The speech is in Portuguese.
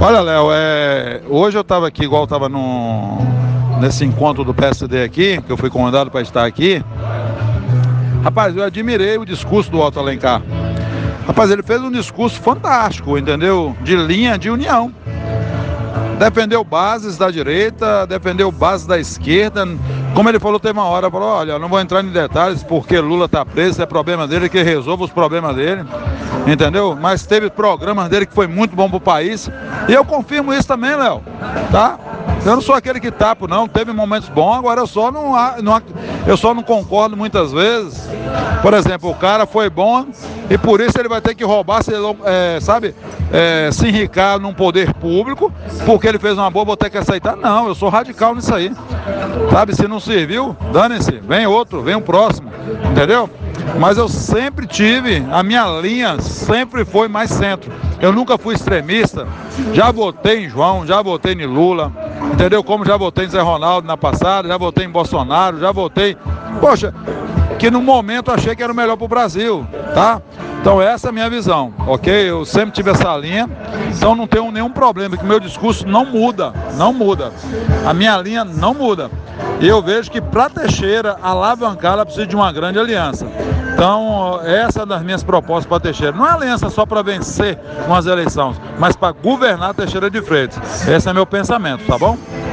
Olha, Léo, hoje eu estava aqui, igual estava nesse encontro do PSD aqui, que eu fui convidado para estar aqui. Rapaz, eu admirei o discurso do Otto Alencar. Rapaz, ele fez um discurso fantástico, entendeu? De linha de união. Defendeu bases da direita, defendeu bases da esquerda. Como ele falou, teve uma hora, falou, olha, não vou entrar em detalhes porque Lula está preso, é problema dele, que resolva os problemas dele, entendeu? Mas teve programas dele que foi muito bom para o país. E eu confirmo isso também, Léo, tá? Eu não sou aquele que tapo, não. Teve momentos bons, agora eu só não concordo muitas vezes. Por exemplo, o cara foi bom e por isso ele vai ter que roubar, se enricar num poder público, porque ele fez uma boa, vou ter que aceitar. Não, eu sou radical nisso aí. Sabe, se não serviu, dane-se, vem outro, vem um próximo, entendeu? Mas eu sempre tive, a minha linha sempre foi mais centro. Eu nunca fui extremista, já votei em João, já votei em Lula, entendeu? Como já votei em Zé Ronaldo na passada, já votei em Bolsonaro, já votei... Poxa, que no momento eu achei que era o melhor para o Brasil, tá? Então essa é a minha visão, ok? Eu sempre tive essa linha, então não tenho nenhum problema, que o meu discurso não muda, a minha linha não muda. E eu vejo que para Teixeira alavancar, ela precisa de uma grande aliança. Então essa é uma das minhas propostas para Teixeira. Não é aliança só para vencer umas eleições, mas para governar Teixeira de Freitas. Esse é meu pensamento, tá bom?